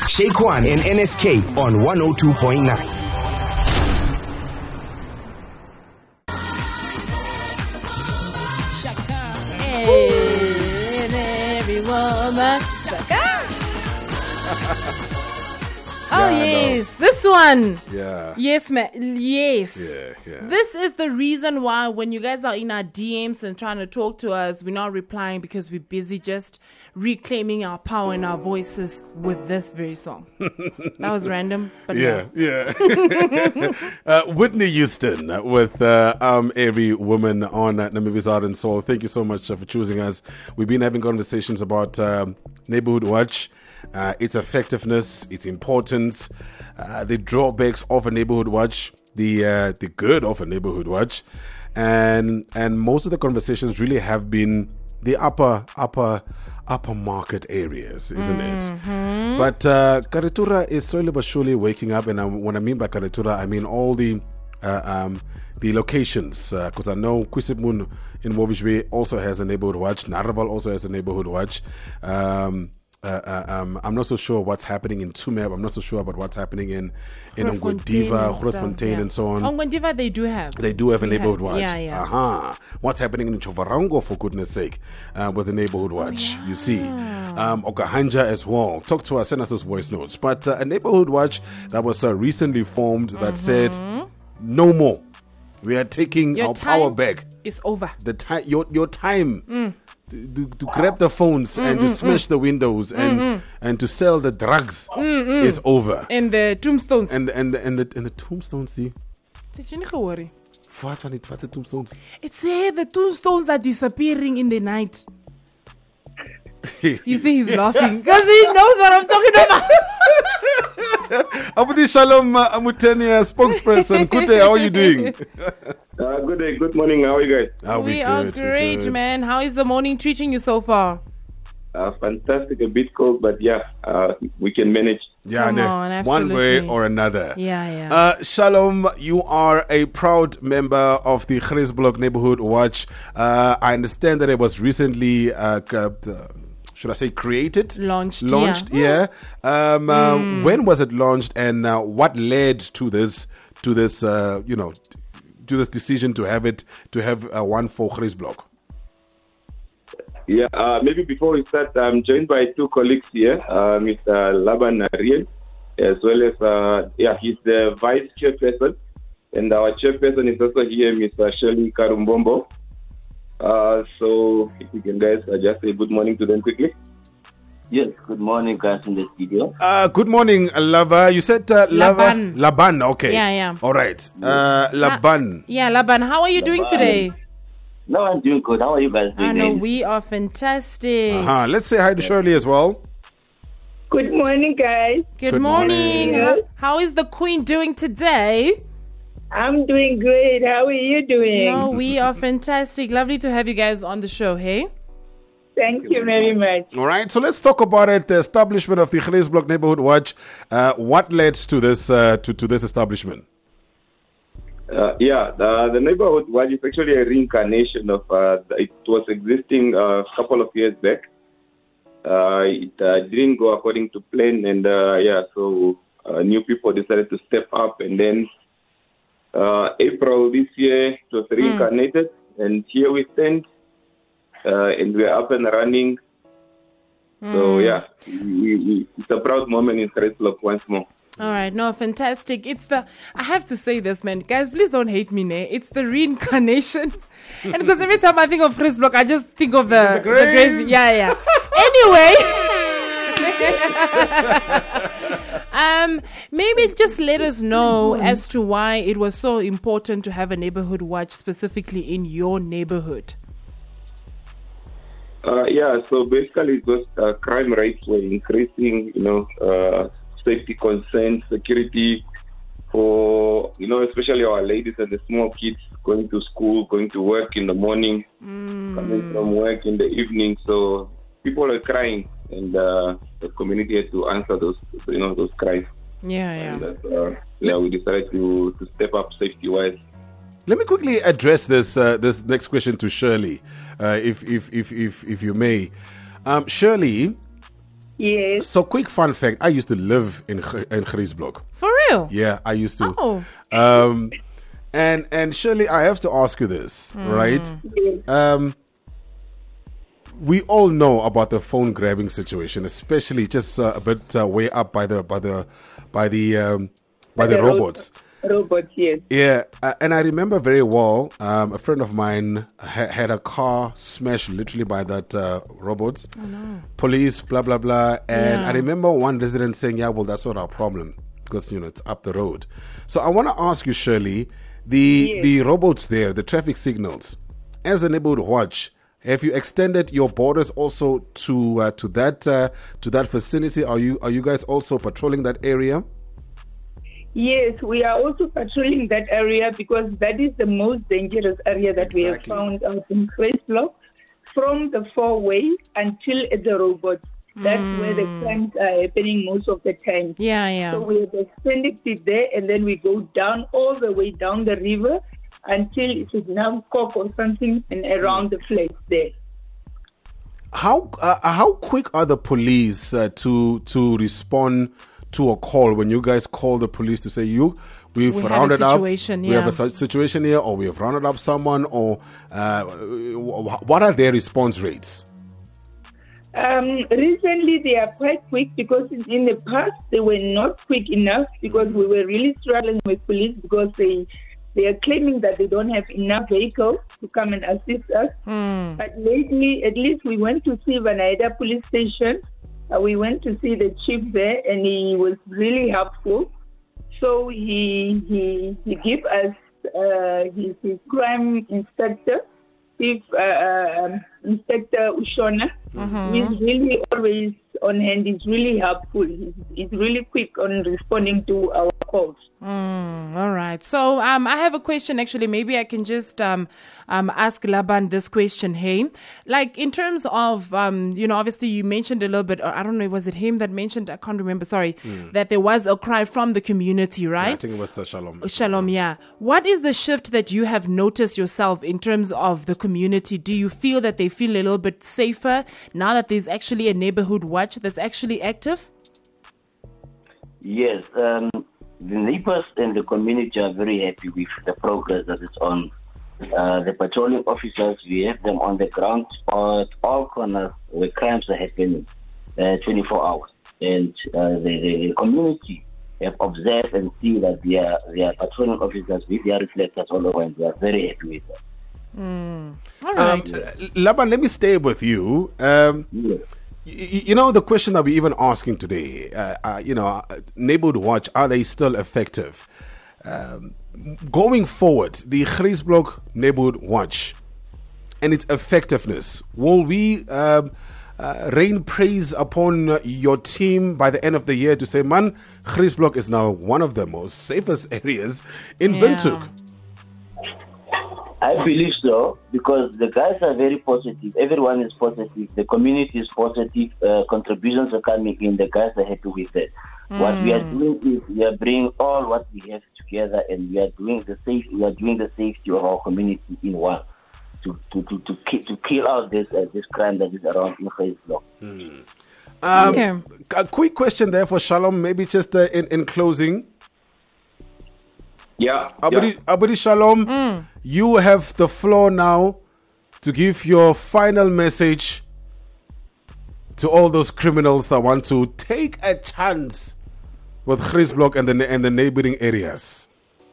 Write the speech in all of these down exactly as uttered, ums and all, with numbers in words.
Shaquan and N S K on one oh two point nine. Hey, and every woman. Oh, Yeah, yes. This one. Yeah. Yes, man. Yes. Yeah, yeah. This is the reason why when you guys are in our D Ms and trying to talk to us, we're not replying because we're busy just reclaiming our power in our voices with this very song. That was random, but Yeah, yeah. uh, Whitney Houston with uh, um, Every Woman on uh, Namibi's Art and Soul. Thank you so much uh, for choosing us. We've been having conversations about um, Neighborhood Watch, uh, its effectiveness, its importance, uh, the drawbacks of a Neighborhood Watch, the uh, the good of a Neighborhood Watch, and and most of the conversations really have been the upper upper upper market areas, isn't Mm-hmm. it? But uh, Karitura is slowly but surely waking up, and I, when I mean by Karitura, I mean all the uh, um, the locations, because uh, I know Kwisibmun in Wobishwe also has a neighborhood watch. Naraval also has a neighborhood watch. Um, uh, uh, um, I'm not so sure what's happening in Tumeb. I'm not so sure about what's happening in in Ongwediva, Grootfontein, and so on. Ongwediva, they do have. They do have a We neighborhood have- watch. yeah, yeah. Uh-huh. What's happening in Chovarango, for goodness sake, uh, with the neighborhood watch, you see. Um, Okahanja as well. Talk to us, send us those voice notes. But uh, a neighborhood watch that was uh, recently formed that said, no more. We are taking Your our time power back. It's over. The time, your your time to, to, to grab the phones and to smash the windows and and to sell the drugs is over. And the tombstones. And and and the and the tombstones, see. Did you not worry? What van die wat se tombstones? It's here, the tombstones are disappearing in the night. You see, he's laughing because he knows what I'm talking about. Abudi Shalom uh, Amutenia, spokesperson. Good day, how are you doing? Uh, good day, good morning. How are you guys? Are we we are good? We're great, good. man. How is the morning treating you so far? Uh, fantastic, a bit cold, but yeah, uh, we can manage. Yeah, Come no, on, one way absolutely. or another. Yeah, yeah. Uh, Shalom, you are a proud member of the Chrisblok Neighborhood Watch. Uh, I understand that it was recently, uh, c- uh, should I say, created? Launched, Launched, yeah. yeah. Um, uh, When was it launched, and uh, what led to this, to this, uh, you know, to this decision to have it, to have uh, one for Chrisblok? Yeah, uh, maybe before we start, I'm joined by two colleagues here, uh, Mister Laban Ariel, as well as, uh, yeah, he's the vice chairperson, and our chairperson is also here, Mister Shirley Karumbombo. Uh, so, if you can guys uh, just say good morning to them quickly. Yes, good morning, guys in the studio. Uh, good morning, Lava. You said uh, Lava? Laban. Laban, okay. Yeah, yeah. All right. Uh, Laban. Yeah, Laban, how are you doing Laban. today? No, I'm doing good. How are you guys doing? I know man? we are fantastic. Uh-huh. Let's say hi to Shirley as well. Good morning, guys. Good, Good morning. morning. How, how is the Queen doing today? I'm doing great. How are you doing? No, we are fantastic. Lovely to have you guys on the show, hey? Thank you very much. All right. So let's talk about it. The establishment of the Chrisblok Neighborhood Watch. Uh, what led to this uh, to, to this establishment? Uh, yeah, the, the neighborhood watch is actually a reincarnation of, uh, the, it was existing uh, a couple of years back. Uh, it uh, didn't go according to plan, and uh, yeah, so uh, new people decided to step up, and then uh, April this year it was reincarnated, and here we stand, uh, and we're up and running. So yeah, we, we, it's a proud moment in Chrisblok once more. All right, no, fantastic. It's the, I have to say this, man. Guys, please don't hate me, ne? It's the reincarnation. And because every time I think of Chrisblok, I just think of the, the, grave. Yeah, yeah. Anyway. um, maybe just let us know as to why it was so important to have a neighborhood watch specifically in your neighborhood. Uh, yeah, so basically just uh, crime rates were increasing, you know, uh, safety concerns, security for, you know, especially our ladies and the small kids going to school, going to work in the morning, Mm. coming from work in the evening. So people are crying, and uh, the community had to answer those, you know, those cries. Yeah, And yeah. that, uh, yeah, we decided to, to step up safety-wise. Let me quickly address this uh, this next question to Shirley, uh, if, if if if if you may. Um, Shirley, Yes. So, quick fun fact: I used to live in Gr- in Griesblock. For real? Yeah, I used to. Oh. Um, and and Shirley, I have to ask you this, right? Yes. Um, we all know about the phone grabbing situation, especially just uh, a bit uh, way up by the by the by the um, by the The ro- robots. Robots, yes. Yeah, uh, and I remember very well. Um, a friend of mine ha- had a car smashed literally by that uh, robots. Oh, no. Police, blah blah blah. And Yeah. I remember one resident saying, "Yeah, well, that's not our problem because you know it's up the road." So I want to ask you, Shirley, the Yes. the robots there, the traffic signals, as a neighborhood watch. Have you extended your borders also to uh, to that uh, to that vicinity? Are you are you guys also patrolling that area? Yes, we are also patrolling that area because that is the most dangerous area that we have Exactly. found out in Griesblock, from the four-way until at the robots. That's where the crimes are happening most of the time. Yeah, yeah. So we have extended it there, and then we go down all the way down the river until it is now Kok or something, and around the place there. How uh, how quick are the police uh, to to respond to a call when you guys call the police to say you we've We had a rounded up situation, we have yeah. a si- situation here, or we have rounded up someone, or uh, wh- what are their response rates? Um, recently, they are quite quick because in in the past they were not quick enough because we were really struggling with police because they they are claiming that they don't have enough vehicles to come and assist us. Mm. But lately, at least we went to see Vanaida police station. Uh, we went to see the chief there, and he was really helpful. So he he he gave us uh, his, his crime inspector, Chief uh, uh, Inspector Ushona. He's really always on hand. He's really helpful. He's, he's really quick on responding to our calls. Mm, all right. So um, I have a question. Actually, maybe I can just um, um, ask Laban this question. Hey, like in terms of um, you know, obviously you mentioned a little bit. Or I don't know, was it him that mentioned? I can't remember. Sorry, that there was a cry from the community, right? Yeah, I think it was uh, Shalom. Shalom, yeah. What is the shift that you have noticed yourself in terms of the community? Do you feel that they feel a little bit safer now that there's actually a neighborhood watch that's actually active? Yes, um, the neighbors and the community are very happy with the progress that is on. Uh, the patrolling officers, we have them on the ground at all corners where crimes are happening, uh, twenty-four hours. And uh, the, the community have observed and see that they are, they are patrolling officers with their reflectors all over, and they are very happy with that. All Um, right. uh, Laban, let me stay with you. Um, Yes. y- you know, the question that we're even asking today, uh, uh, you know, uh, neighborhood watch, are they still effective? Um, going forward, the Griesblock neighborhood watch and its effectiveness, will we um, uh, rain praise upon uh, your team by the end of the year to say, man, Griesblock is now one of the most safest areas in Yeah. Windhoek? I believe so, because the guys are very positive. Everyone is positive. The community is positive. Uh, contributions are coming in. The guys are happy with it. What we are doing is we are bringing all what we have together, and we are doing the safe. We are doing the safety of our community in one, to to to to, ki- to kill out this uh, this crime that is around in Facebook. Um, Okay. A quick question there for Shalom, maybe just uh, in, in closing. Yeah. Abudi, yeah. Abudi Shalom, you have the floor now to give your final message to all those criminals that want to take a chance with Griesblock and the ne- and the neighboring areas.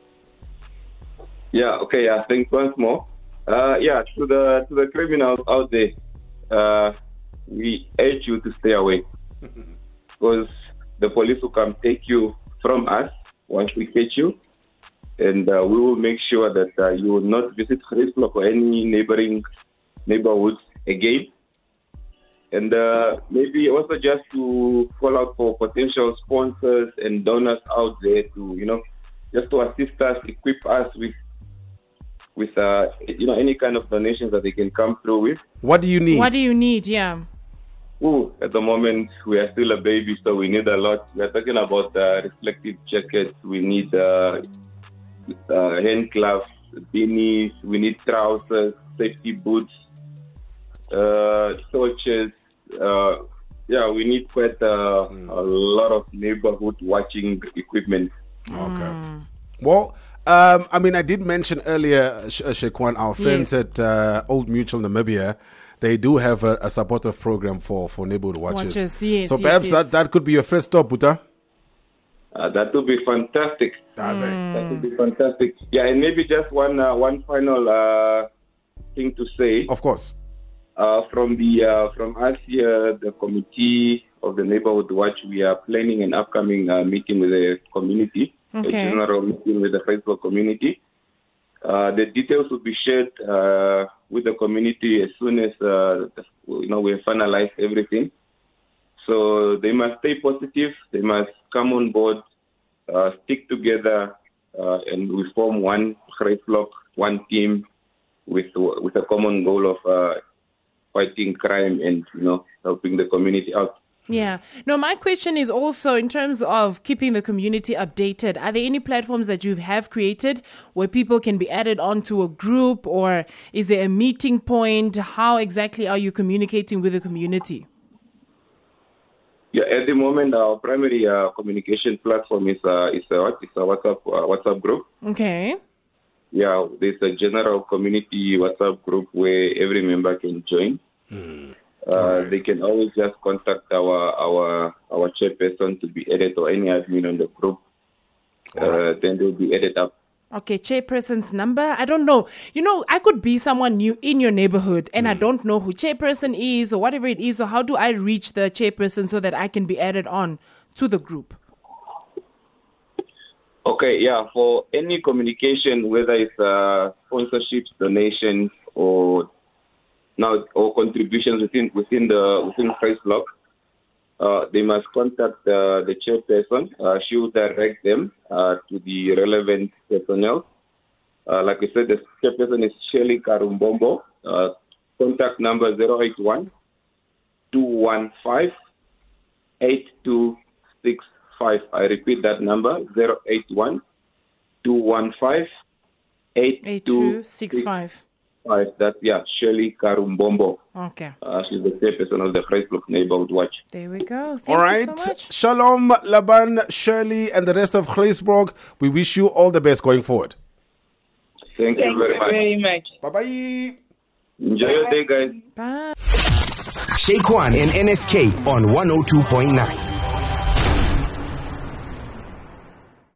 Yeah, okay, yeah, thanks once more. Uh, yeah, to the to the criminals out there, uh, we urge you to stay away because the police will come take you from us once we catch you, and uh, we will make sure that uh, you will not visit Griesblock or any neighboring neighborhoods again. And uh, maybe also just to call out for potential sponsors and donors out there to, you know, just to assist us, equip us with with uh, you know, any kind of donations that they can come through with. What do you need? What do you need? Yeah. Ooh, at the moment, we are still a baby, so we need a lot. We are talking about uh, reflective jackets. We need uh, uh, hand gloves, beanies. We need trousers, safety boots, uh, torches, uh, yeah, we need quite uh, Hmm. a lot of neighborhood watching equipment. Okay. Well, um, I mean, I did mention earlier, Sh- uh, Shekwan, our friends Yes. at uh, Old Mutual Namibia, they do have a, a supportive program for, for neighborhood watches. Watches, yes, so yes, perhaps yes. that, that could be your first stop, Buta. Uh, that would be fantastic. Does it? That would be fantastic. Yeah, and maybe just one uh, one final uh, thing to say. Of course. Uh, from the uh, from us here, the committee of the neighborhood watch, we are planning an upcoming uh, meeting with the community, Okay. a general meeting with the Facebook community. Uh, the details will be shared uh, with the community as soon as uh, you know we have finalized everything. So they must stay positive. They must come on board, uh, stick together, uh, and we form one great flock, one team, with with a common goal of uh, fighting crime and you know helping the community out. Yeah. No, my question is also in terms of keeping the community updated. Are there any platforms that you have created where people can be added onto a group, or is there a meeting point? How exactly are you communicating with the community? Yeah, at the moment, our primary uh, communication platform is uh, is a what? It's a WhatsApp uh, WhatsApp group. Okay. Yeah, there's a general community WhatsApp group where every member can join. Uh, They can always just contact our our our chairperson to be added or any admin on the group. Uh, then they'll be added up. Okay, chairperson's number. I don't know. You know, I could be someone new in your neighborhood and I don't know who chairperson is or whatever it is. So how do I reach the chairperson so that I can be added on to the group? Okay, yeah. For any communication, whether it's uh, sponsorships, donations, or now or contributions within within the within Facebook, uh, they must contact uh, the chairperson. Uh, she will direct them uh, to the relevant personnel. Uh, like I said, the chairperson is Shirley Karumbombo. Uh, contact number zero eight one, two one five, eight two six five. I repeat that number, zero eight one, two one five, eight two six five. That's, yeah, Shirley Karumbombo. Okay. Uh, she's the chairperson of the Facebook Neighborhood Watch. There we go. Thank All right. you so much. Shalom, Laban, Shirley, and the rest of Gleesbroek. We wish you all the best going forward. Thank, Thank you very you much. very much. Bye-bye. Enjoy your day, guys. Bye. Shake One and N S K on one oh two point nine.